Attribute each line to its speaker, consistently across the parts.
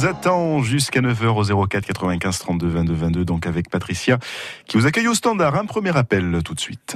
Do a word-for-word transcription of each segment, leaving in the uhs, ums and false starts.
Speaker 1: vous attend jusqu'à neuf heures au zéro quatre quatre-vingt-quinze trente-deux vingt-deux vingt-deux, donc avec Patricia, qui vous accueille au standard. Un premier appel tout de suite.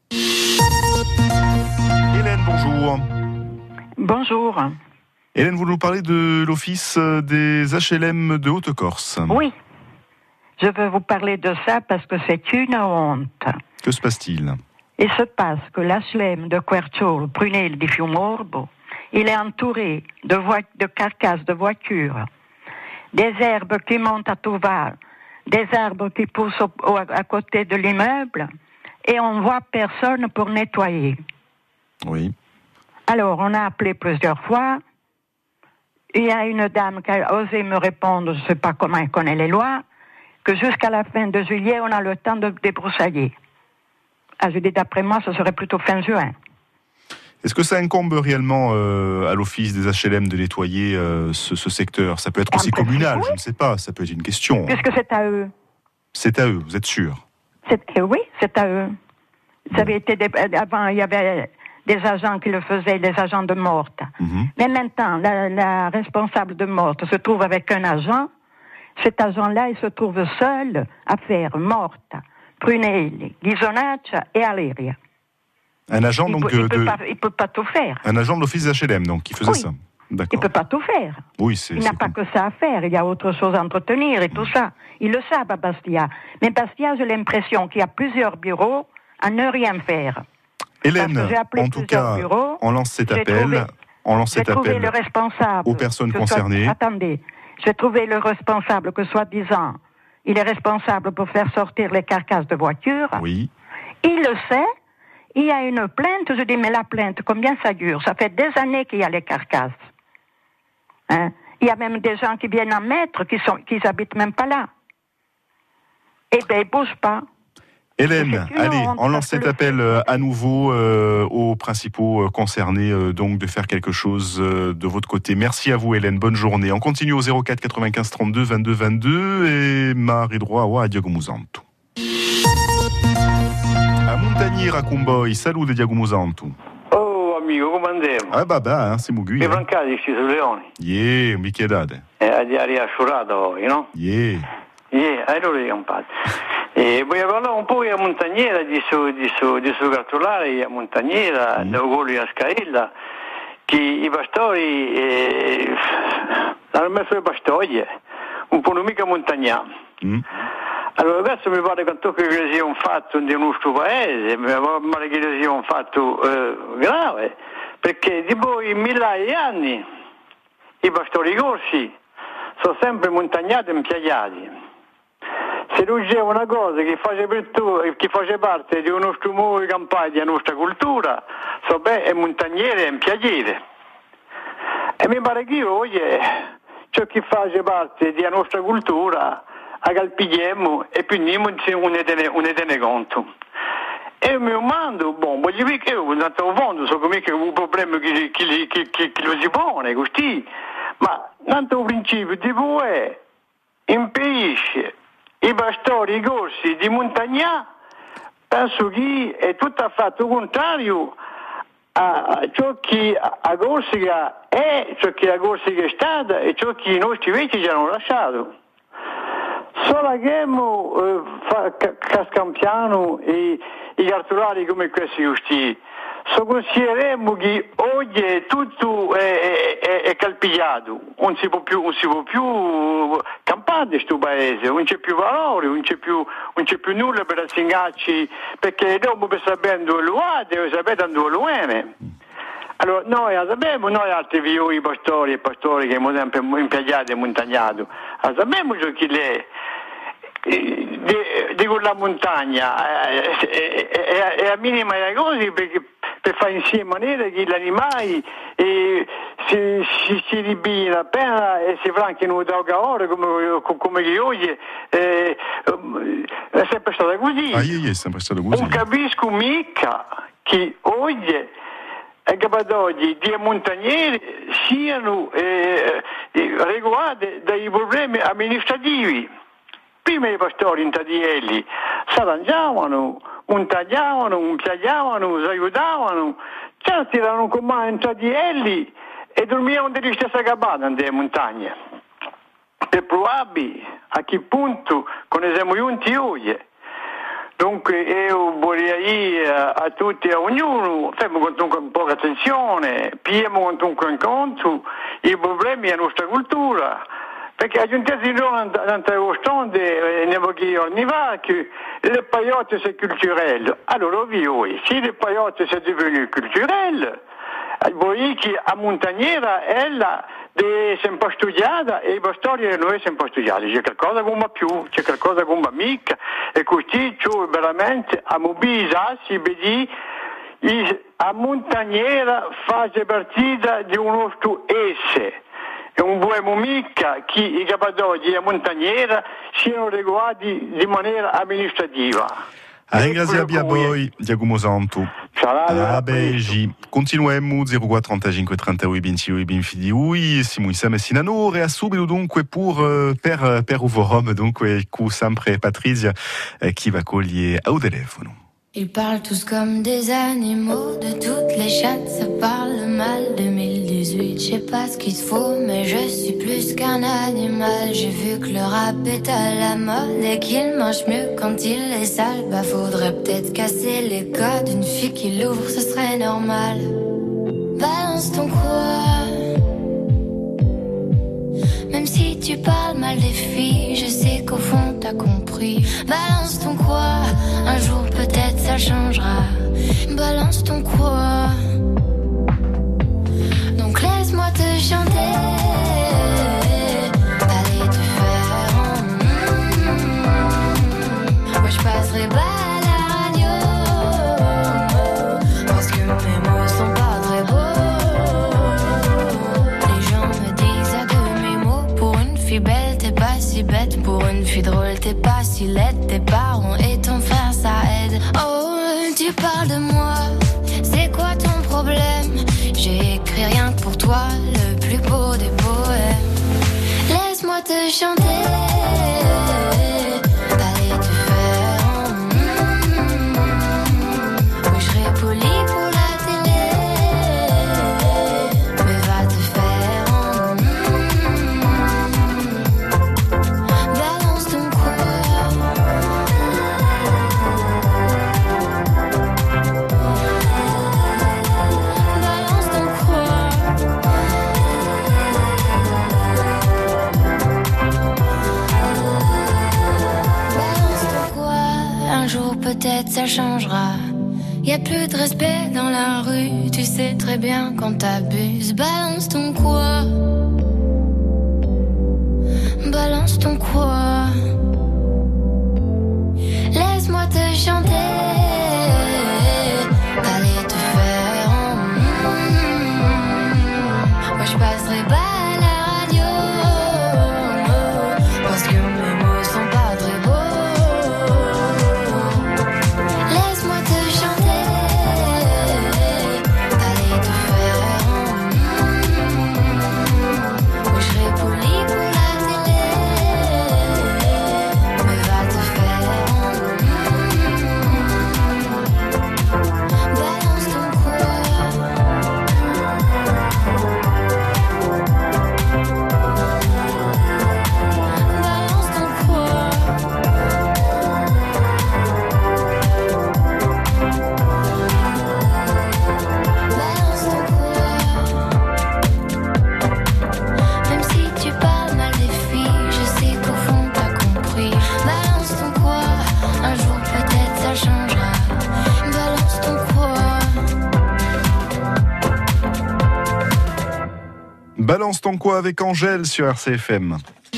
Speaker 1: Hélène, bonjour.
Speaker 2: Bonjour.
Speaker 1: Hélène, vous nous parlez de l'Office des H L M de Haute-Corse.
Speaker 2: Oui, je veux vous parler de ça parce que c'est une honte.
Speaker 1: Que se passe-t-il ?
Speaker 2: Il se passe que l'H L M de Querciolo, Prunelli di Fiumorbo, il est entouré de, vo- de carcasses de voitures, des herbes qui montent à tout va, des arbres qui poussent au, au, à côté de l'immeuble, et on voit personne pour nettoyer.
Speaker 1: Oui.
Speaker 2: Alors, on a appelé plusieurs fois. Il y a une dame qui a osé me répondre, je ne sais pas comment elle connaît les lois, que jusqu'à la fin de juillet, on a le temps de débroussailler. Ah, je dis, d'après moi, ce serait plutôt fin juin.
Speaker 1: Est-ce que ça incombe réellement euh, à l'Office des H L M de nettoyer euh, ce, ce secteur ? Ça peut être aussi communal, oui. Je ne sais pas, ça peut être une question.
Speaker 2: Puisque c'est à eux.
Speaker 1: C'est à eux, vous êtes sûr ?
Speaker 2: c'est, euh, Oui, c'est à eux. Ça avait été des, avant, il y avait des agents qui le faisaient, des agents de Morte. Mm-hmm. Mais maintenant, la, la responsable de Morte se trouve avec un agent. Cet agent-là, il se trouve seul à faire Morte, Prunelli, Ghisonaccia et Aleria.
Speaker 1: Un agent,
Speaker 2: il
Speaker 1: donc,
Speaker 2: peut, il
Speaker 1: de...
Speaker 2: peut pas, il peut pas tout faire.
Speaker 1: Un agent de l'Office des H L M, donc, qui faisait
Speaker 2: oui.
Speaker 1: ça. D'accord.
Speaker 2: Il peut pas tout faire.
Speaker 1: Oui, c'est,
Speaker 2: il n'a
Speaker 1: c'est
Speaker 2: pas
Speaker 1: com...
Speaker 2: que ça à faire. Il y a autre chose à entretenir et mmh. tout ça. Ils le savent à Bastia. Mais Bastia, j'ai l'impression qu'il y a plusieurs bureaux à ne rien faire.
Speaker 1: Hélène, en tout cas, bureaux, on lance cet appel.
Speaker 2: Trouvé,
Speaker 1: on lance cet appel
Speaker 2: le responsable
Speaker 1: aux personnes concernées.
Speaker 2: Soit, attendez, j'ai trouvé le responsable que soi-disant, il est responsable pour faire sortir les carcasses de voitures.
Speaker 1: Oui.
Speaker 2: Il le sait. Il y a une plainte, je dis, mais la plainte, combien ça dure ? Ça fait des années qu'il y a les carcasses. Hein ? Il y a même des gens qui viennent en mettre, qui sont, qui habitent même pas là. Eh bien, ils ne bougent pas.
Speaker 1: Hélène, allez, on lance cet appel fait. à nouveau euh, aux principaux concernés, euh, donc de faire quelque chose euh, de votre côté. Merci à vous, Hélène, bonne journée. On continue au zéro quatre quatre-vingt-quinze trente-deux vingt-deux vingt-deux et Marie droit à Diago Musanto. A Montagniera con voi, saluto Diago Musanto.
Speaker 3: Oh amico, come andiamo?
Speaker 1: Ah babà, siamo qui.
Speaker 3: Mi francati sti su leoni.
Speaker 1: Yeah, mi chiedate.
Speaker 3: Eh, a diaria asciurata voi, no?
Speaker 1: Yeah.
Speaker 3: Yeah, allora io un po'. E voglio parlare un po' a Montagniera, di su, di su, di su Cartolare, a Montagniera, mm. da Ugoli a Scailla, che i pastori eh, hanno messo le pastoie, un po' non mica montagnà. Mm. Allora adesso mi pare che sia un fatto di nostro paese, mi pare che sia un fatto eh, grave, perché tipo in migliaia di anni i pastori corsi sono sempre montagnati e impiegati. Se non c'è una cosa che face, per tu, che face parte di un nostro modo di campagna, della nostra cultura, so bene, è montagnere e impiegare. E mi pare che oggi ciò che face parte della nostra cultura a calpigliamo e quindi non ne tiene conto. E io mi domando, boh, voglio dire che io tanto fondo so come che è un problema che, che, che, che, che lo si pone così, ma tanto principio tipo è impedisce i pastori, i corsi di montagna, penso che è tutto affatto contrario a ciò che a Corsica è, ciò che a Corsica è stata e ciò che i nostri vecchi ci hanno lasciato. Solo che mo, eh, Cascampiano e i cartolari come questi giusti, so considereremo che oggi è tutto è, è, è calpigliato, non si può più, non si può più campare in questo paese, non c'è più valore, non c'è più, non c'è più nulla per assegnarci, perché dopo per sapere dove lo ha, deve sapere dove lo è. Allora noi sappiamo, noi altri vioi pastori e pastori che abbiamo sempre impiegati e montagnati, sappiamo ciò che è di, di quella montagna è, è, è, è a minima delle cose perché per fare insieme in maniera che gli animali eh, si, si, si ribino appena e si franchino da ore come, come che oggi eh, è sempre stata così.
Speaker 1: Ah, io è sempre stato così.
Speaker 3: Non capisco mica che oggi è capace oggi di montagneri siano eh, regolati dai problemi amministrativi. Prima i pastori in Tadielli si arrangiavano, montagnavano, impiegavano, si aiutavano, certi erano con me in Tadielli e dormivano nella stessa cabana nelle montagne. è probabile a che punto conosciamo giunti oggi. Dunque io vorrei a, a tutti e a ognuno, facciamo comunque un po' di attenzione, pigliamo comunque in conto i problemi della nostra cultura, perché a giunta di noi nelle vostre ne voglio ogni va che le paiotte sono culturelle. Allora ovvio, se le paiotte sono divenute culturelle, voi che a Montagniera ella è sempre studiata e la storia non è sempre studiata, c'è qualcosa che non più, c'è qualcosa che non mica e così c'è veramente a mobilizzarsi per a Montagniera fa partita di un nostro essere. E un buon mica che i cappadogli a Montagniera siano regolati di maniera amministrativa.
Speaker 1: Ringraziamo a voi, Giacomo Santo. A Beigi. Continuiamo zero quattro trentacinque trentotto ventotto ventidue. Siamo insieme sinano e subito dunque per per per Uvorom dunque con sempre Patrizia qui va cogliere au telefono.
Speaker 4: Ils parlent tous comme des animaux, de toutes les chattes, ça parle mal. deux mille dix-huit, je sais pas ce qu'il te faut, mais je suis plus qu'un animal. J'ai vu que le rap est à la mode et qu'il mange mieux quand il est sale. Bah faudrait peut-être casser les codes, une fille qui l'ouvre, ce serait normal. Balance ton quoi, même si tu parles mal des filles, je sais qu'au fond t'as compris. Balance ton quoi, un jour peut-être ça changera. Balance ton quoi, donc laisse-moi te chanter. Allez te faire en mmh. Moi je passerai pas à la radio, parce que mes mots sont pas très beaux. Les gens me disent à demi-mot, pour une fille belle t'es pas si bête, pour une fille drôle t'es pas si laide. Tes parents et ton frère ça aide. Oh, tu parles de moi, c'est quoi ton problème? J'ai écrit rien que pour toi, le plus beau des poèmes. Laisse-moi te chanter. Allez te faire en mmh. Oui, je serai poli pour la télé, mais va te faire en mmh. Balance ton quoi. Balance ton quoi. Balance ton quoi. Un jour peut-être ça changera. Y a plus de respect dans la rue, tu sais très bien quand t'abuses. Balance ton quoi. Balance ton quoi. Laisse-moi te chanter. Allez te faire en mmh. Moi je passerai pas à la radio, parce que mes mots sont pas très beaux. Laisse-moi te chanter. Allez te faire en mmh. Moi je serai poli pour la télé, mais va te faire en mmh. Balance ton quoi. Balance ton quoi. Balance ton quoi. Même si tu parles mal des filles, je sais qu'au fond t'as compris. Balance ton quoi, un jour peut-être ça changera. Balance ton quoi.
Speaker 1: Balance ton quoi avec Angèle sur R C F M.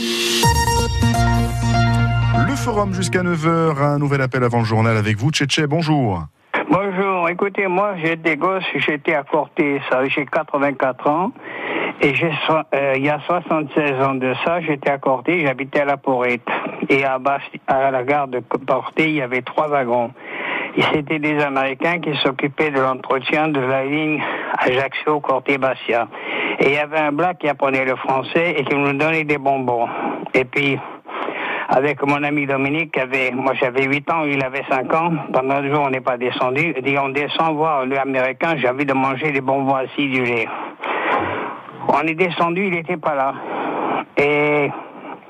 Speaker 1: Le forum jusqu'à neuf heures, un nouvel appel avant le journal avec vous, Tchétché, bonjour.
Speaker 5: Bonjour, écoutez, moi j'étais gosse, j'étais à Corté, ça, j'ai quatre-vingt-quatre ans, et j'ai, euh, il y a soixante-seize ans de ça, j'étais à Corté, j'habitais à la Porrette, et à, Basti- à la gare de Corté, il y avait trois wagons, et c'était des Américains qui s'occupaient de l'entretien de la ligne Ajaccio-Corté-Bastia, et il y avait un black qui apprenait le français et qui nous donnait des bonbons, et puis avec mon ami Dominique, qui avait, moi j'avais huit ans, il avait cinq ans, pendant deux jours on n'est pas descendu, il dit on descend voir l'américain, j'ai envie de manger des bonbons acidulés. On est descendu, il n'était pas là. Et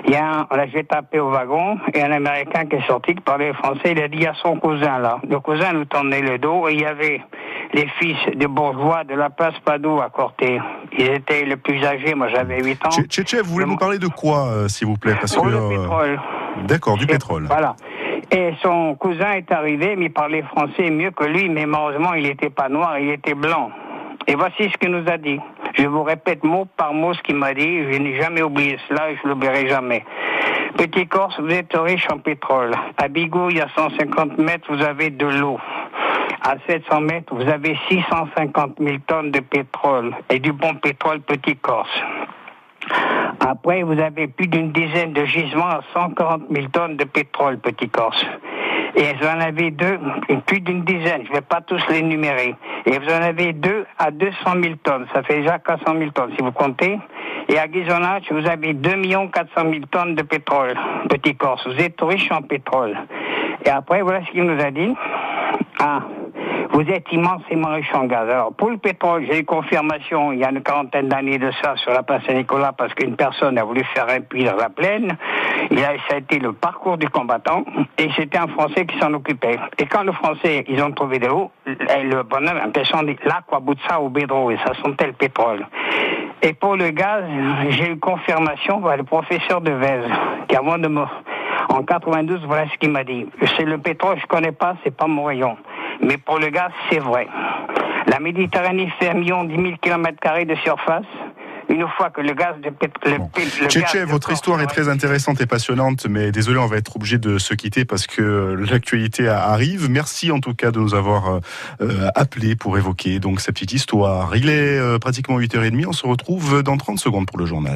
Speaker 5: Il y a un, là, j'ai tapé au wagon, et un Américain qui est sorti, qui parlait français, il a dit, il y a son cousin là. Le cousin nous tournait le dos, et il y avait les fils des bourgeois de la place Padoue à côté. Ils étaient les plus âgés, moi j'avais huit ans.
Speaker 1: Tchétché, vous voulez nous parler de quoi, euh, s'il vous plaît? Parce
Speaker 5: Pour
Speaker 1: que,
Speaker 5: le
Speaker 1: euh...
Speaker 5: pétrole.
Speaker 1: D'accord, du
Speaker 5: Et,
Speaker 1: pétrole.
Speaker 5: Voilà. Et son cousin est arrivé, mais il parlait français mieux que lui, mais malheureusement il n'était pas noir, il était blanc. Et voici ce qu'il nous a dit. Je vous répète mot par mot ce qu'il m'a dit, je n'ai jamais oublié cela et je ne l'oublierai jamais. Petit Corse, vous êtes riche en pétrole. À Bigouille, à cent cinquante mètres, vous avez de l'eau. À sept cents mètres, vous avez six cent cinquante mille tonnes de pétrole et du bon pétrole Petit Corse. Après, vous avez plus d'une dizaine de gisements à cent quarante mille tonnes de pétrole Petit Corse. Et vous en avez deux, plus d'une dizaine, je ne vais pas tous les numérer. Et vous en avez deux à deux cent mille tonnes, ça fait déjà quatre cent mille tonnes si vous comptez. Et à Ghisonaccia, vous avez deux millions quatre cent mille tonnes de pétrole, Petit Corse. Vous êtes riche en pétrole. Et après, voilà ce qu'il nous a dit. Ah, vous êtes immensément riche en gaz. Alors, pour le pétrole, j'ai eu confirmation il y a une quarantaine d'années de ça sur la place Saint-Nicolas parce qu'une personne a voulu faire un puits dans la plaine. Il a, ça a été le parcours du combattant et c'était un Français qui s'en occupait. Et quand le Français, ils ont trouvé de l'eau, le bonhomme a l'impression de l'acqua buzza au bédro et ça sentait le pétrole. Et pour le gaz, j'ai eu confirmation par le professeur de Vèze qui avant de me... En quatre-vingt-douze, voilà ce qu'il m'a dit. C'est le pétrole, je connais pas, c'est pas mon rayon. Mais pour le gaz, c'est vrai. La Méditerranée fait un million dix mille kilomètres carrés de surface. Une fois que le gaz de pétrole...
Speaker 1: Bon. Tchétché, votre histoire est très intéressante et passionnante, mais désolé, on va être obligé de se quitter parce que l'actualité arrive. Merci en tout cas de nous avoir euh, appelés pour évoquer donc cette petite histoire. Il est euh, pratiquement huit heures trente, on se retrouve dans trente secondes pour le journal.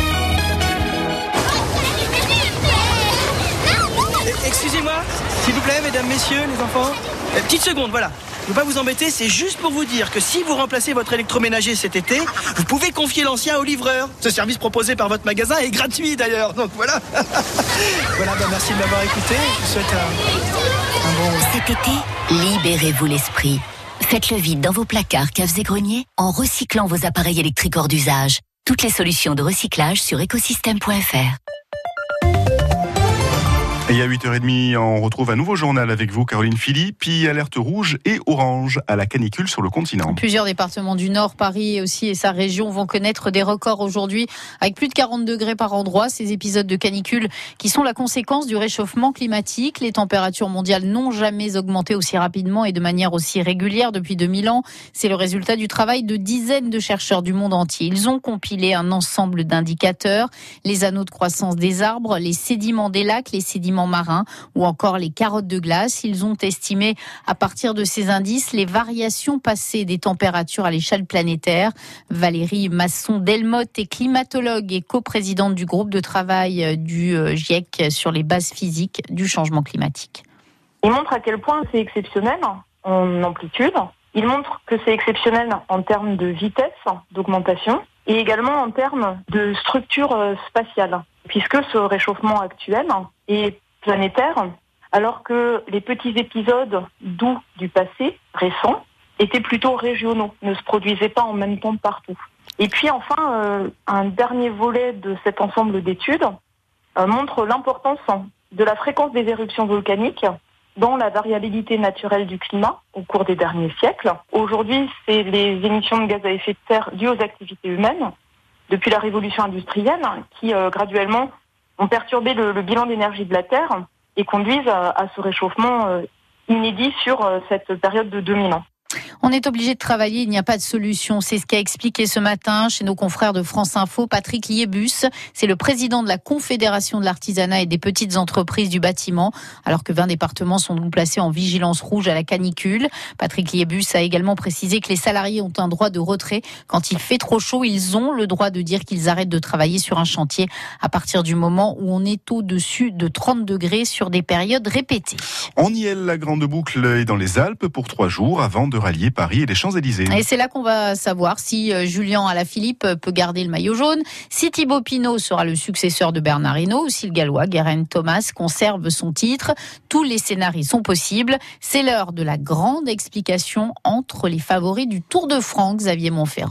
Speaker 6: Excusez-moi, s'il vous plaît, mesdames, messieurs, les enfants. Euh, petite seconde, voilà. Je ne veux pas vous embêter, c'est juste pour vous dire que si vous remplacez votre électroménager cet été, vous pouvez confier l'ancien au livreur. Ce service proposé par votre magasin est gratuit d'ailleurs, donc voilà. Voilà, bah merci de m'avoir écouté. Je vous souhaite un, un bon...
Speaker 7: Cet été, libérez-vous l'esprit. Faites le vide dans vos placards, caves et greniers en recyclant vos appareils électriques hors d'usage. Toutes les solutions de recyclage sur écosystème point f r.
Speaker 1: Et à huit heures trente, on retrouve un nouveau journal avec vous, Caroline Philippe, puis alerte rouge et orange à la canicule sur le continent.
Speaker 8: Plusieurs départements du Nord, Paris aussi et sa région vont connaître des records aujourd'hui avec plus de quarante degrés par endroit. Ces épisodes de canicule qui sont la conséquence du réchauffement climatique. Les températures mondiales n'ont jamais augmenté aussi rapidement et de manière aussi régulière depuis deux mille ans. C'est le résultat du travail de dizaines de chercheurs du monde entier. Ils ont compilé un ensemble d'indicateurs, les anneaux de croissance des arbres, les sédiments des lacs, les sédiments marins ou encore les carottes de glace. Ils ont estimé à partir de ces indices les variations passées des températures à l'échelle planétaire. Valérie Masson-Delmotte est climatologue et coprésidente du groupe de travail du GIEC sur les bases physiques du changement climatique.
Speaker 9: Il montre à quel point c'est exceptionnel en amplitude. Il montre que c'est exceptionnel en termes de vitesse d'augmentation et également en termes de structure spatiale, puisque ce réchauffement actuel est planétaire, alors que les petits épisodes doux du passé, récents, étaient plutôt régionaux, ne se produisaient pas en même temps partout. Et puis enfin, euh, un dernier volet de cet ensemble d'études euh, montre l'importance de la fréquence des éruptions volcaniques dans la variabilité naturelle du climat au cours des derniers siècles. Aujourd'hui, c'est les émissions de gaz à effet de serre dues aux activités humaines, depuis la révolution industrielle, qui euh, graduellement ont perturbé le, le bilan d'énergie de la Terre et conduisent à, à ce réchauffement euh, inédit sur euh, cette période de deux mille ans.
Speaker 8: On est obligé de travailler, il n'y a pas de solution. C'est ce qu'a expliqué ce matin chez nos confrères de France Info Patrick Liébus. C'est le président de la Confédération de l'artisanat et des petites entreprises du bâtiment, alors que vingt départements sont donc placés en vigilance rouge à la canicule. Patrick Liébus a également précisé que les salariés ont un droit de retrait. Quand il fait trop chaud, ils ont le droit de dire qu'ils arrêtent de travailler sur un chantier à partir du moment où on est au-dessus de trente degrés sur des périodes répétées.
Speaker 1: On y est, la grande boucle est dans les Alpes pour trois jours avant de rallier Paris et les Champs-Élysées.
Speaker 8: Et c'est là qu'on va savoir si Julien Alaphilippe peut garder le maillot jaune, si Thibaut Pinot sera le successeur de Bernard Hinault ou si le Gallois Geraint Thomas conserve son titre. Tous les scénarios sont possibles. C'est l'heure de la grande explication entre les favoris du Tour de France, Xavier Montferrand.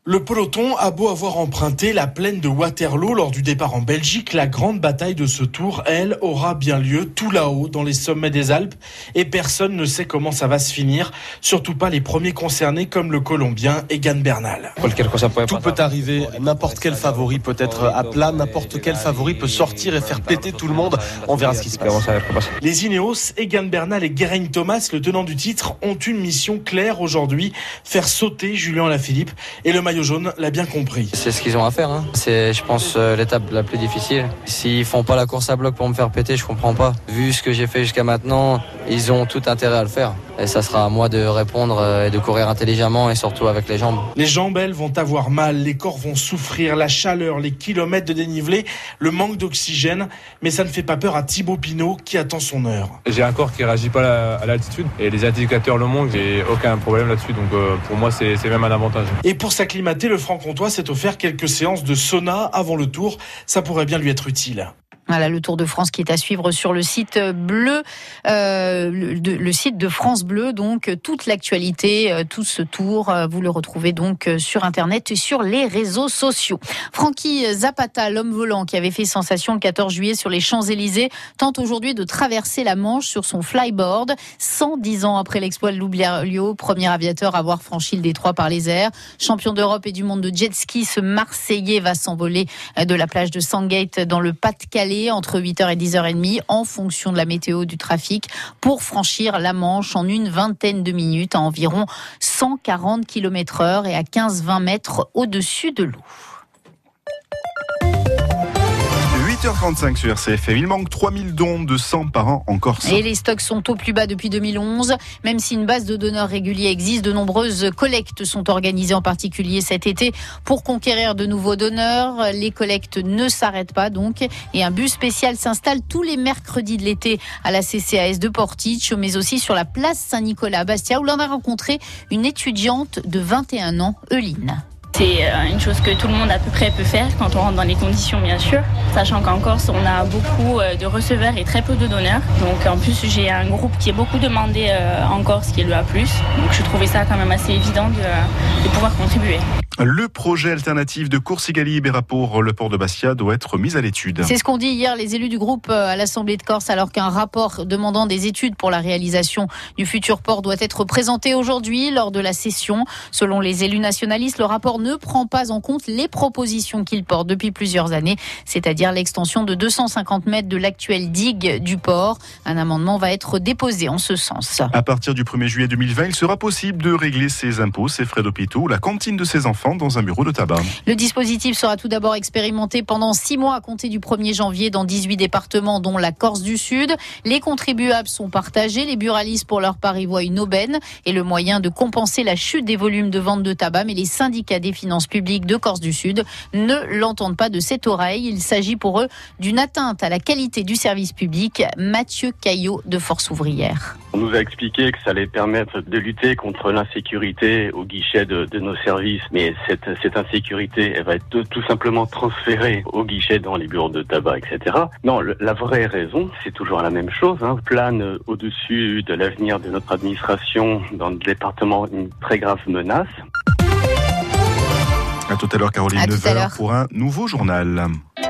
Speaker 10: Le peloton a beau avoir emprunté la plaine de Waterloo lors du départ en Belgique, la grande bataille de ce tour, elle, aura bien lieu tout là-haut, dans les sommets des Alpes, et personne ne sait comment ça va se finir, surtout pas les premiers concernés comme le Colombien Egan Bernal.
Speaker 11: Tout peut arriver, n'importe quel favori peut être à plat, n'importe quel favori peut sortir et faire péter tout le monde, on verra ce qui se passe.
Speaker 10: Les Ineos, Egan Bernal et Geraint Thomas, le tenant du titre, ont une mission claire aujourd'hui, faire sauter Julien Alaphilippe, et le maillot jaune l'a bien compris.
Speaker 12: C'est ce qu'ils ont à faire, hein. C'est, je pense, euh, l'étape la plus difficile. S'ils font pas la course à bloc pour me faire péter, je comprends pas. Vu ce que j'ai fait jusqu'à maintenant, ils ont tout intérêt à le faire. Et ça sera à moi de répondre euh, et de courir intelligemment et surtout avec les jambes.
Speaker 10: Les jambes, elles, vont avoir mal, les corps vont souffrir, la chaleur, les kilomètres de dénivelé, le manque d'oxygène, mais ça ne fait pas peur à Thibaut Pinot qui attend son heure.
Speaker 13: J'ai un corps qui réagit pas à l'altitude et les indicateurs le montrent, j'ai aucun problème là-dessus, donc euh, pour moi c'est, c'est même un avantage.
Speaker 10: Et pour s'acclimater, le Franc-Comtois s'est offert quelques séances de sauna avant le tour, ça pourrait bien lui être utile.
Speaker 8: Voilà le Tour de France qui est à suivre sur le site bleu, euh, le, de, le site de France Bleu. Donc toute l'actualité, euh, tout ce tour, euh, vous le retrouvez donc euh, sur Internet et sur les réseaux sociaux. Frankie Zapata, l'homme volant qui avait fait sensation le quatorze juillet sur les Champs-Élysées, tente aujourd'hui de traverser la Manche sur son flyboard. cent dix ans après l'exploit de Loublio, premier aviateur à avoir franchi le détroit par les airs. Champion d'Europe et du monde de jet ski, ce Marseillais va s'envoler de la plage de Sandgate dans le Pas-de-Calais entre huit heures et dix heures trente en fonction de la météo du trafic pour franchir la Manche en une vingtaine de minutes à environ cent quarante kilomètres heure et à quinze à vingt mètres au-dessus de l'eau.
Speaker 1: huit heures trente-cinq sur R C F M. Il manque trois mille dons de sang par an en Corse.
Speaker 8: Et les stocks sont au plus bas depuis deux mille onze. Même si une base de donneurs réguliers existe, de nombreuses collectes sont organisées en particulier cet été pour conquérir de nouveaux donneurs. Les collectes ne s'arrêtent pas donc et un bus spécial s'installe tous les mercredis de l'été à la C C A S de Portiche, mais aussi sur la place Saint-Nicolas à Bastia où l'on a rencontré une étudiante de vingt et un ans, Euline.
Speaker 14: C'est une chose que tout le monde à peu près peut faire quand on rentre dans les conditions bien sûr, sachant qu'en Corse on a beaucoup de receveurs et très peu de donneurs. Donc en plus j'ai un groupe qui est beaucoup demandé en Corse qui est le A plus, donc je trouvais ça quand même assez évident de, de pouvoir contribuer.
Speaker 1: Le projet alternatif de Coursigali-Iberia pour le port de Bastia doit être mis à l'étude.
Speaker 8: C'est ce qu'ont dit hier les élus du groupe à l'Assemblée de Corse, alors qu'un rapport demandant des études pour la réalisation du futur port doit être présenté aujourd'hui lors de la session. Selon les élus nationalistes, le rapport ne prend pas en compte les propositions qu'ils portent depuis plusieurs années, c'est-à-dire l'extension de deux cent cinquante mètres de l'actuelle digue du port. Un amendement va être déposé en ce sens.
Speaker 1: À partir du premier juillet deux mille vingt, il sera possible de régler ses impôts, ses frais d'hôpitaux, la cantine de ses enfants dans un bureau de tabac.
Speaker 8: Le dispositif sera tout d'abord expérimenté pendant six mois à compter du premier janvier dans dix-huit départements dont la Corse du Sud. Les contribuables sont partagés. Les buralistes pour leur part y voient une aubaine et le moyen de compenser la chute des volumes de vente de tabac. Mais les syndicats des finances publiques de Corse du Sud ne l'entendent pas de cette oreille. Il s'agit pour eux d'une atteinte à la qualité du service public. Mathieu Caillot de Force Ouvrière.
Speaker 15: On nous a expliqué que ça allait permettre de lutter contre l'insécurité au guichet de, de nos services. Mais cette, cette insécurité, elle va être tout simplement transférée au guichet dans les bureaux de tabac, et cetera. Non, le, la vraie raison, c'est toujours la même chose. Hein. Plane au-dessus de l'avenir de notre administration dans le département une très grave menace.
Speaker 1: À tout à l'heure, Caroline, neuf heures pour un nouveau journal.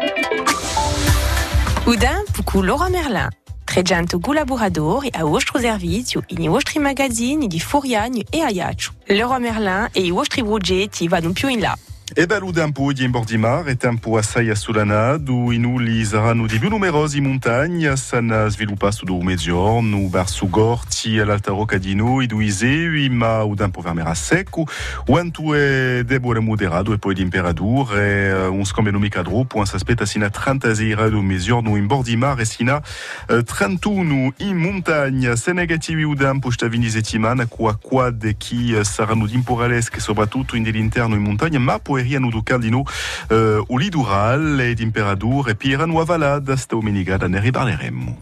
Speaker 16: Udin, puku Laura Merlin. Tregianto collaborador e a vostro servizio in i vostri magazzini di Furiani e Ajaccio. Leroy Merlin e i vostri progetti vanno più in là.
Speaker 1: E bello tempo di Imbordimar e tempo assai assolanato in uli saranno di più numerosi montagne s'hanno sviluppato do mezzogiorno verso Gorti all'Alta Rocadino e do Iseu ma o tempo vermerà secco quanto è debole moderato e poi di imperadur e un scambio micadro può s'aspetta sino a trentasei gradi do mezzogiorno in Bordimar e sino a trentuno in montagna se negativi o tempo sta vini settimana qua qua de chi saranno temporalesche soprattutto in dell'interno in montagna ma poi Riano do Cardino euh, au litoral et d'Imperadour et puis Irano a Valade sta Omenigada ne riparleremo.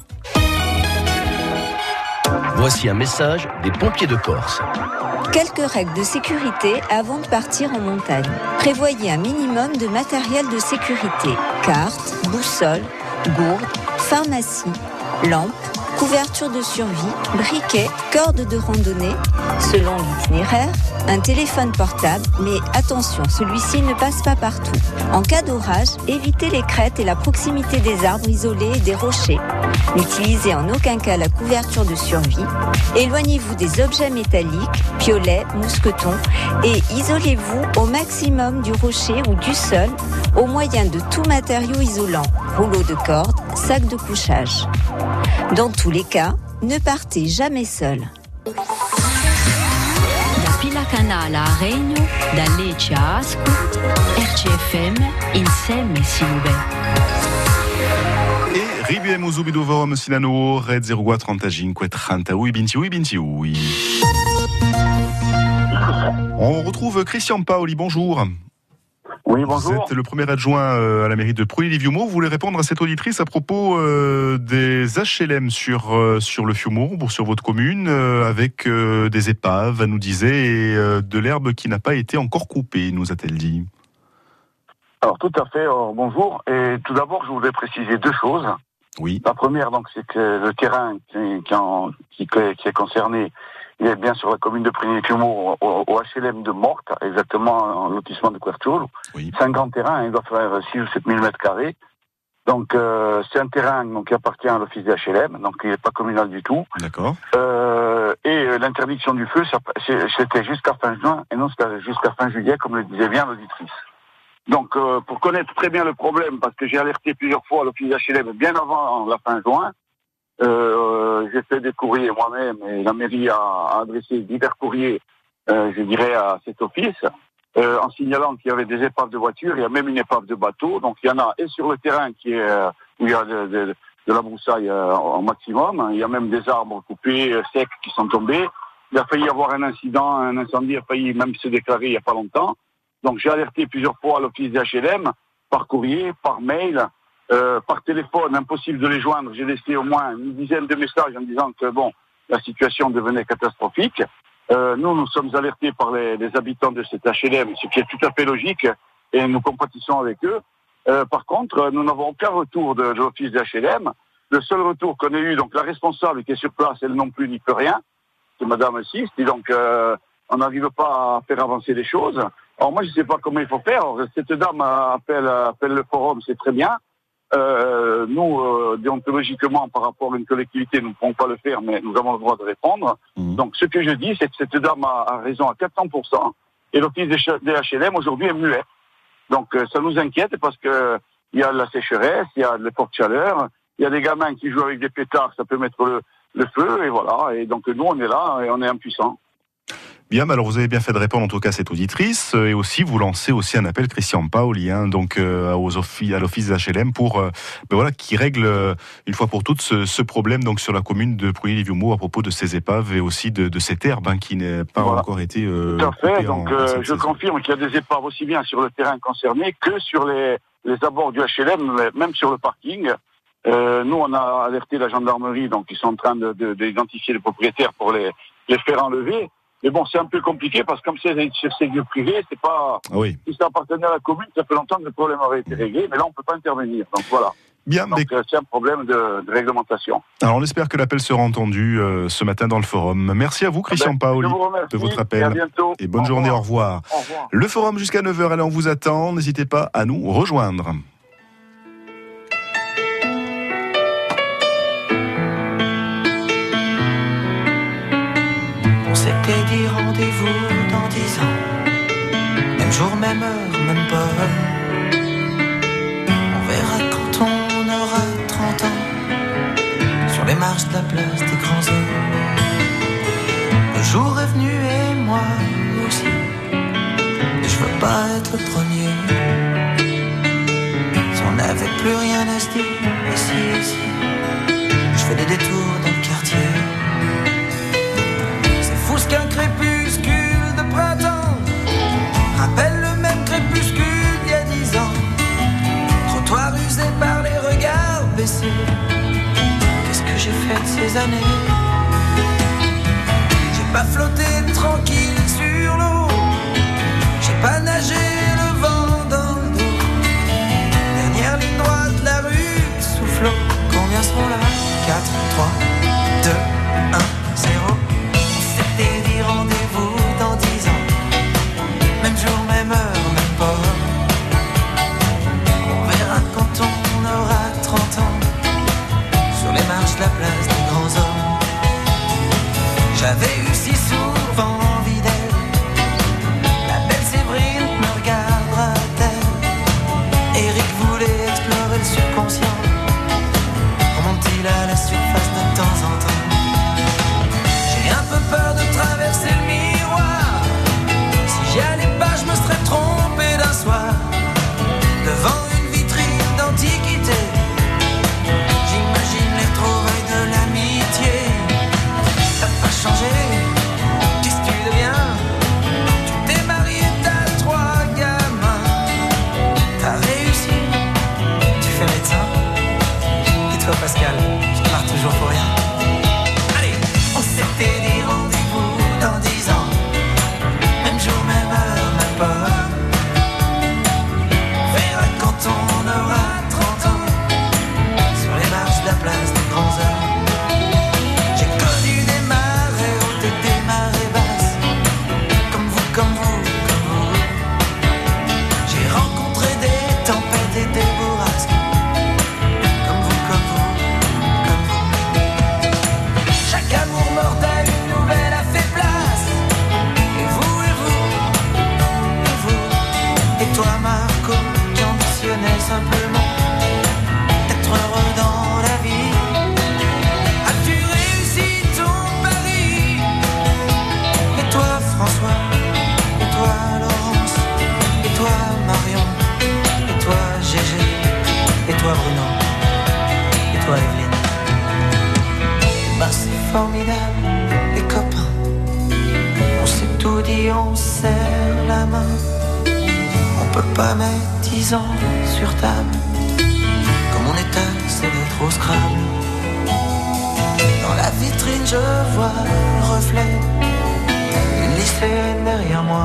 Speaker 17: Voici un message des pompiers de Corse.
Speaker 18: Quelques règles de sécurité avant de partir en montagne. Prévoyez un minimum de matériel de sécurité. Cartes, boussole, gourde, pharmacie, lampes, couverture de survie, briquets, cordes de randonnée. Selon l'itinéraire, un téléphone portable, mais attention, celui-ci ne passe pas partout. En cas d'orage, évitez les crêtes et la proximité des arbres isolés et des rochers. N'utilisez en aucun cas la couverture de survie. Éloignez-vous des objets métalliques, piolets, mousquetons et isolez-vous au maximum du rocher ou du sol au moyen de tout matériau isolant, rouleau de corde, sac de couchage. Dans tous les cas, ne partez jamais seul.
Speaker 19: Da Pila Canala a Regno, da Lecce a Asco, R C F M, insieme si muove.
Speaker 1: E ribiamo subito Forum Sinano, Red zero quattro trentacinque trentaui ventiui ventiui. On retrouve Christian Paoli, bonjour.
Speaker 20: Oui, bonjour.
Speaker 1: Vous êtes le premier adjoint à la mairie de Prunier-les-Vieux-Maux. Vous voulez répondre à cette auditrice à propos euh, des H L M sur, euh, sur le Vieux-Maux, sur votre commune, euh, avec euh, des épaves, elle nous disait, et euh, de l'herbe qui n'a pas été encore coupée, nous a-t-elle dit.
Speaker 20: Alors, tout à fait, euh, bonjour. Et tout d'abord, je voudrais préciser deux choses.
Speaker 1: Oui.
Speaker 20: La première, donc, c'est que le terrain qui, qui, en, qui, qui est concerné, il est bien sur la commune de Prunier-les-Vieux-Maux, au, au H L M de Morte, exactement en lotissement de Querciolo.
Speaker 1: Oui.
Speaker 20: C'est un grand terrain, il doit faire six ou sept mille mètres carrés. Donc, euh, c'est un terrain donc, qui appartient à l'office des H L M, donc il n'est pas communal du tout.
Speaker 1: D'accord.
Speaker 20: Euh, et euh, l'interdiction du feu, ça, c'était jusqu'à fin juin, et non c'était jusqu'à fin juillet, comme le disait bien l'auditrice. Donc, euh, pour connaître très bien le problème, parce que j'ai alerté plusieurs fois l'office des H L M bien avant la fin juin, Euh, j'ai fait des courriers moi-même et la mairie a, a adressé divers courriers, euh, je dirais, à cet office, euh, en signalant qu'il y avait des épaves de voitures, il y a même une épave de bateau, donc il y en a et sur le terrain qui est, euh, où il y a de, de, de la broussaille euh, au maximum, il y a même des arbres coupés, euh, secs qui sont tombés, il a failli y avoir un incident, un incendie a failli même se déclarer il n'y a pas longtemps, donc j'ai alerté plusieurs fois à l'office des H L M, par courrier, par mail. Euh, par téléphone, impossible de les joindre. J'ai laissé au moins une dizaine de messages en disant que bon, la situation devenait catastrophique. Euh, nous, nous sommes alertés par les, les habitants de cet H L M, ce qui est tout à fait logique, et nous compatissons avec eux. Euh, par contre, nous n'avons aucun retour de, de l'office des H L M. Le seul retour qu'on a eu, donc la responsable qui est sur place, elle non plus n'y peut rien, c'est Madame Sist, et donc euh, on n'arrive pas à faire avancer les choses. Alors moi, je ne sais pas comment il faut faire. Alors, cette dame appelle, appelle le forum, c'est très bien. Euh, nous, euh, déontologiquement, par rapport à une collectivité, nous ne pouvons pas le faire, mais nous avons le droit de répondre. Mmh. Donc, ce que je dis, c'est que cette dame a, a raison à quatre cents pour cent, et l'office des, des H L M, aujourd'hui, est muet. Donc, euh, ça nous inquiète parce que il y a la sécheresse, il y a les fortes chaleurs, il y a des gamins qui jouent avec des pétards, ça peut mettre le, le feu, et voilà. Et donc, nous, on est là, et on est impuissants.
Speaker 1: Bien, alors vous avez bien fait de répondre en tout cas à cette auditrice, et aussi vous lancez aussi un appel, Christian Paoli, hein, donc euh, aux office, à l'office des H L M pour, euh, ben voilà, qui règle euh, une fois pour toutes ce, ce problème donc sur la commune de Prunier-les-Vieux-Maux à propos de ces épaves et aussi de, de cette herbe hein, qui n'a pas voilà. encore été. Euh,
Speaker 20: tout à fait. Donc
Speaker 1: en, en
Speaker 20: euh, je confirme qu'il y a des épaves aussi bien sur le terrain concerné que sur les, les abords du H L M, même sur le parking. Euh, nous, on a alerté la gendarmerie, donc ils sont en train de, de, d'identifier les propriétaires pour les, les faire enlever. Mais bon, c'est un peu compliqué parce que comme c'est sur ces lieux privés, c'est pas.
Speaker 1: Ah oui.
Speaker 20: Si ça appartenait à la commune, ça fait longtemps que le problème aurait été réglé, mais là, on peut pas intervenir. Donc voilà.
Speaker 1: Bien,
Speaker 20: donc, mais... c'est un problème de, de réglementation.
Speaker 1: Alors, on espère que l'appel sera entendu euh, ce matin dans le forum. Merci à vous, Christian ben, Paoli, de votre appel.
Speaker 20: Et à bientôt.
Speaker 1: Et bonne
Speaker 20: au
Speaker 1: journée,
Speaker 20: revoir.
Speaker 1: au revoir. Au revoir. Le forum jusqu'à neuf heures, allez, on vous attend. N'hésitez pas à nous rejoindre.
Speaker 21: On s'était dit rendez-vous dans dix ans, même jour, même heure, même pas. On verra quand on aura trente ans, sur les marches de la place des grands hommes. Le jour est venu et moi aussi, et je veux pas être le premier. Si on n'avait plus rien à se dire, ici, ici, je fais des détours dans le quartier. Qu'un crépuscule de printemps rappelle le même crépuscule d'il y a dix ans. Trottoir usé par les regards baissés. Qu'est-ce que j'ai fait de ces années? J'ai pas flotté tranquille sur l'eau, j'ai pas nagé le vent dans le dos. Dernière ligne droite, la rue soufflot. Combien seront là? quatre, trois, deux, un, zéro. Rendez-vous dans dix ans, Pascal, je pars toujours pour rien. Allez, on s'était dit rendez-vous dans dix ans. Même jour, même heure, même pas. On verra quand on aura trente ans. Sur les marches de la place des grands hommes. J'ai connu des marées hautes et des marées basses. Comme vous, comme vous, comme vous. J'ai rencontré des tempêtes et des bourrasques. Comme vous, comme vous, comme vous. Chaque amour mortel, une nouvelle a fait place. Et vous, et vous, et vous. Et toi, Marco, qui ambitionnais simplement d'être heureux dans la vie. As-tu réussi ton pari? Et toi, François, et toi, Laurence, et toi, Marion, et toi, Gégé, et toi, Bruno, et toi, Evelyne. Ben c'est formidable, les copains. On s'est tout dit, on serre la main. On peut pas mettre dix ans sur table. Comme on est assez d'être au Scrabble. Dans la vitrine je vois le reflet. Une lycéenne derrière moi.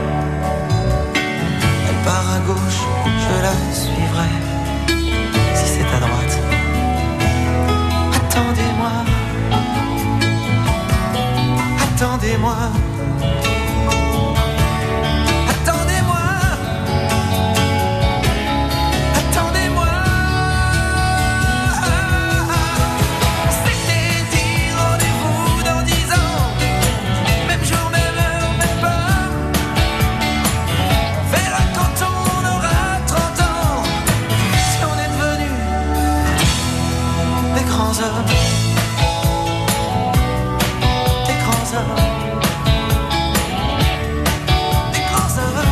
Speaker 21: Elle part à gauche, je la suivrai. Si c'est à droite, attendez-moi. Attendez-moi. Attendez-moi. Attendez-moi. On s'était dit rendez-vous dans dix ans. Même jour, même heure, même pas. On verra quand on aura trente ans. Si on est devenus des grands hommes. Des grands hommes. Des grands hommes.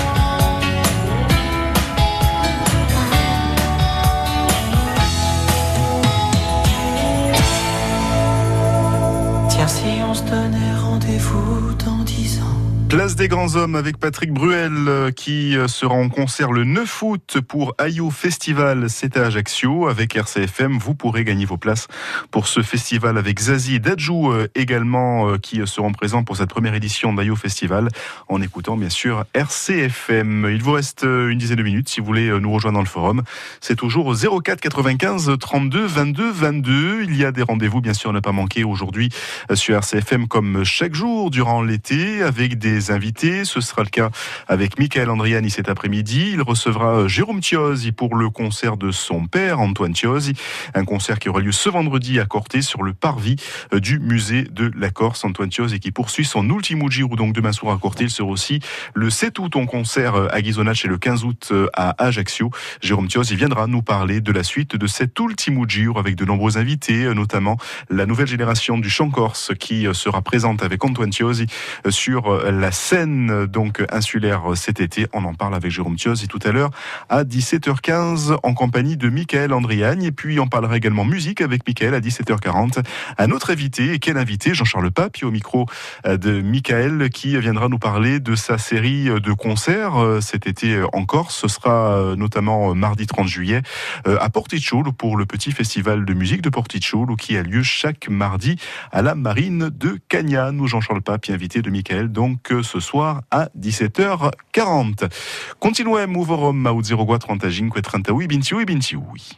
Speaker 21: Tiens, si on se donnait rendez-vous dans dix ans.
Speaker 1: Place des grands hommes avec Patrick Bruel euh, qui euh, sera en concert le neuf août pour Ayo Festival, c'est à Ajaccio. Avec R C F M, vous pourrez gagner vos places pour ce festival avec Zazie et Dadju euh, également euh, qui seront présents pour cette première édition d'Ayo Festival en écoutant bien sûr R C F M. Il vous reste euh, une dizaine de minutes si vous voulez euh, nous rejoindre dans le forum. C'est toujours au zéro quatre quatre-vingt-quinze trente-deux vingt-deux vingt-deux. Il y a des rendez-vous bien sûr à ne pas manquer aujourd'hui euh, sur R C F M comme chaque jour durant l'été avec des invités. Ce sera le cas avec Michael Andriani cet après-midi. Il recevra Jérôme Thiosi pour le concert de son père, Antoine Thiosi. Un concert qui aura lieu ce vendredi à Corté sur le parvis du musée de la Corse. Antoine Thiosi qui poursuit son ultimo giro donc demain soir à Corté. Il sera aussi le sept août en concert à Ghisonaccia et le quinze août à Ajaccio. Jérôme Thiosi viendra nous parler de la suite de cet ultimo giro avec de nombreux invités, notamment la nouvelle génération du chant corse qui sera présente avec Antoine Thiosi sur la scène donc insulaire cet été. On en parle avec Jérôme Thiosi tout à l'heure à dix-sept heures quinze en compagnie de Michael Andriani. Et puis on parlera également musique avec Michael à dix-sept heures quarante. Un autre invité, et quel invité? Jean-Charles Pape au micro de Michael qui viendra nous parler de sa série de concerts cet été en Corse. Ce sera notamment mardi trente juillet à Porticciolo pour le petit festival de musique de Porticciolo qui a lieu chaque mardi à la marine de Cagna. Nous, Jean-Charles Pape, invité de Michael donc ce soir à dix-sept heures quarante. Continuem o vorom au zéro trentacinque trentahuit ventihuit ventihuit.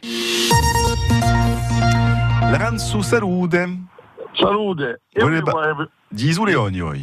Speaker 1: Laranzo, salute.
Speaker 2: Salute.
Speaker 1: Voleva... Gisu Leoni oi.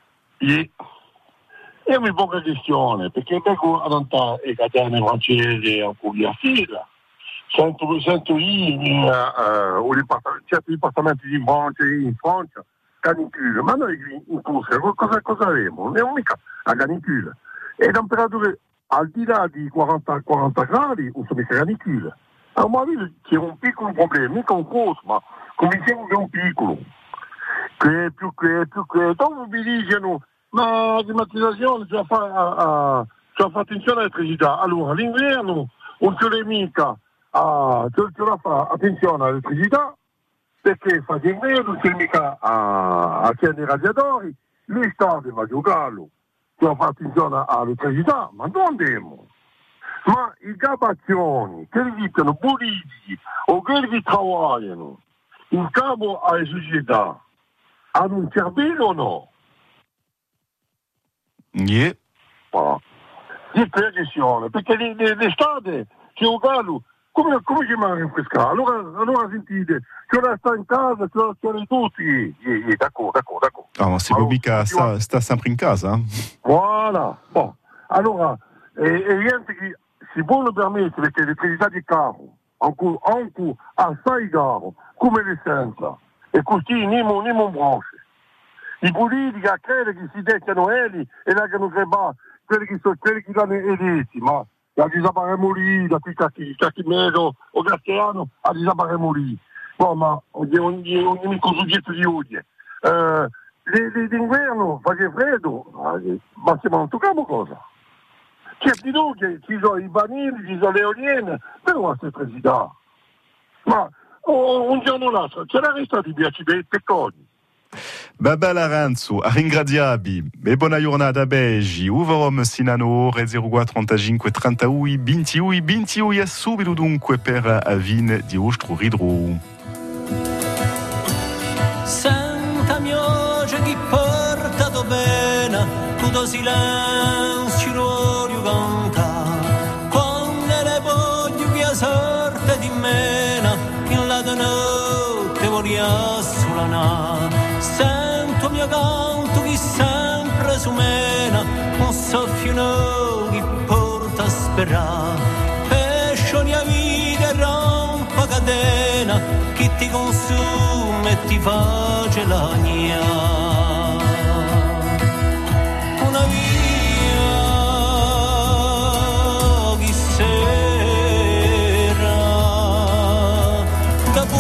Speaker 2: Io mi pongo una questione, perché vengo ad andare e catene francesi a Puglia fila. Sento, sento io uh, certi dipartimenti di Francia, in Francia, canicule, ma noi in Corsica cosa, cosa avremo? Non è mica la canicule. E temperature al di là di quaranta, quaranta gradi, non sono mica canicule. A mio avviso c'è un piccolo problema, mica un grosso, ma come diciamo che è un piccolo. Che è più che, più che, dopo mi dicono, ma la climatizzazione ci fa, ci fa attenzione all'elettricità. Allora, l'inverno non ce l'è mica, a, ce, ce la fa attenzione all'elettricità, perché fa l'inverno non c'è mica a, a accendere i radiatori, l'estate va a giocarlo, ci fa attenzione all'elettricità, ma non andiamo. Ma i gabazioni, quelli che sono politici o quelli che lavorano in capo alle società, hanno un cervello o no?
Speaker 1: Yeah.
Speaker 2: Ma, di precisione, perché l'estate c'è un gallo, come, come ci manca in questa? Allora, allora sentite, c'è una sta in casa, c'è una c'è tutti, yeah, yeah, d'accordo, d'accordo, d'accordo.
Speaker 1: Ah, ma c'est pas mica sta, sta sempre in casa.
Speaker 2: Voilà, bon, allora, e, e niente che si può permettere perché l'elettricità di carro, anche, anche assai caro, come l'essenza, e così nemo, nemo branche. I politici credono che si dettano elli e legano crepa, quelli che sono quelli che danno eletti, ma la disapparemo lì, da qui cacchi meno, o Graziano, a disapparemo lì. No, ma ogni, ogni, ogni amico soggetto di oggi. Eh, l'inverno fa freddo, ma stiamo non toccando cosa. Certi luoghi ci sono i banini, ci sono le oliene, però la elettricità. Ma oh, un giorno l'altro, c'era restato i piaci dei pecconi.
Speaker 1: Babel Aranzo, a ringraziabi, e buona giornata begi, uverom sinano, re zero quattro trentacinque trentaui, ventiui, ventiui, e subito dunque per Avin di Ostro Ridro.
Speaker 21: Senta mioce chi portato bene, tutto silenzio l'olio canta, quando le voglio che a sorte di mena, in la notte voglio suonare. Sento mio canto che sempre su mena, un soffio che porta a sperare. Pesce ogni vita rompa catena, che ti consuma e ti fa gelagna. Una via che sera da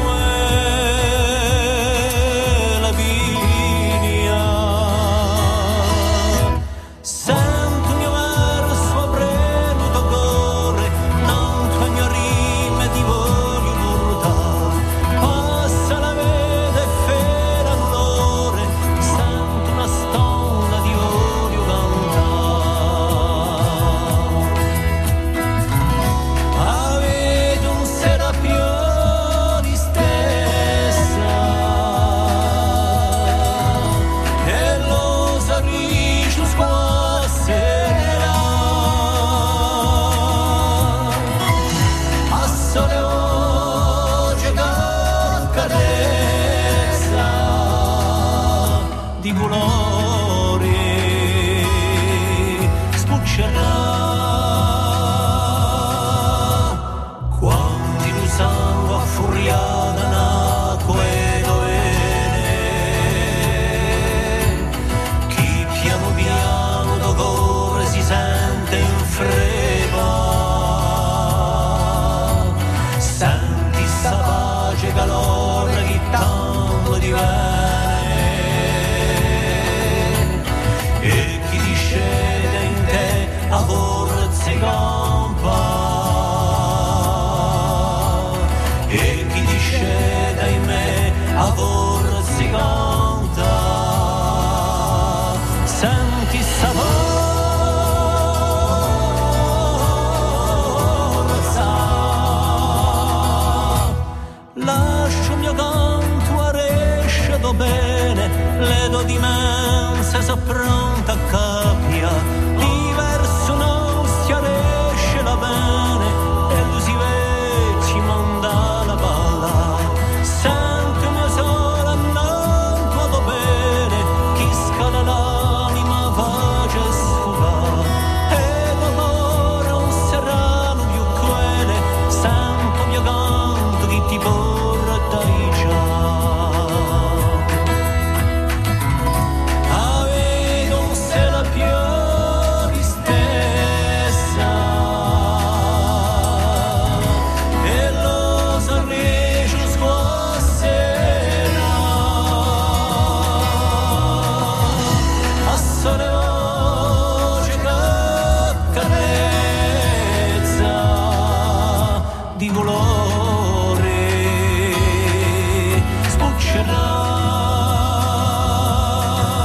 Speaker 21: pronta a capia, diverso non si riesce la bene, e lui si vecchi manda la balla. Sento mia sola non vado bene, chi scala l'anima face sfugare, e l'amore un serrano più cruele, sento mio canto chi ti porta in già.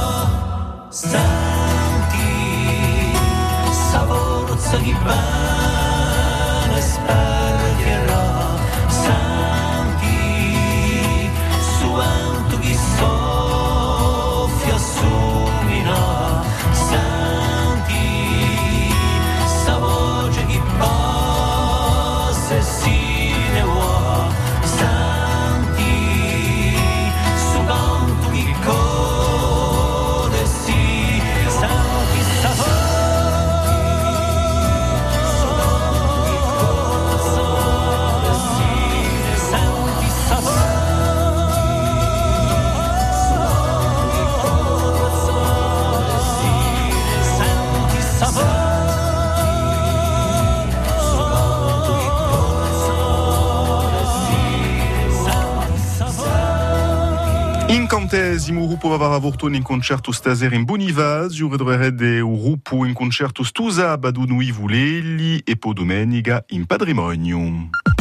Speaker 21: Senti, sa forza di bene.
Speaker 1: Incantesimo grupo va avorto in concerto staser in Bonivazio, redrede un grupo in concerto stusa Badunui Vulelli e po domenica in Patrimonio.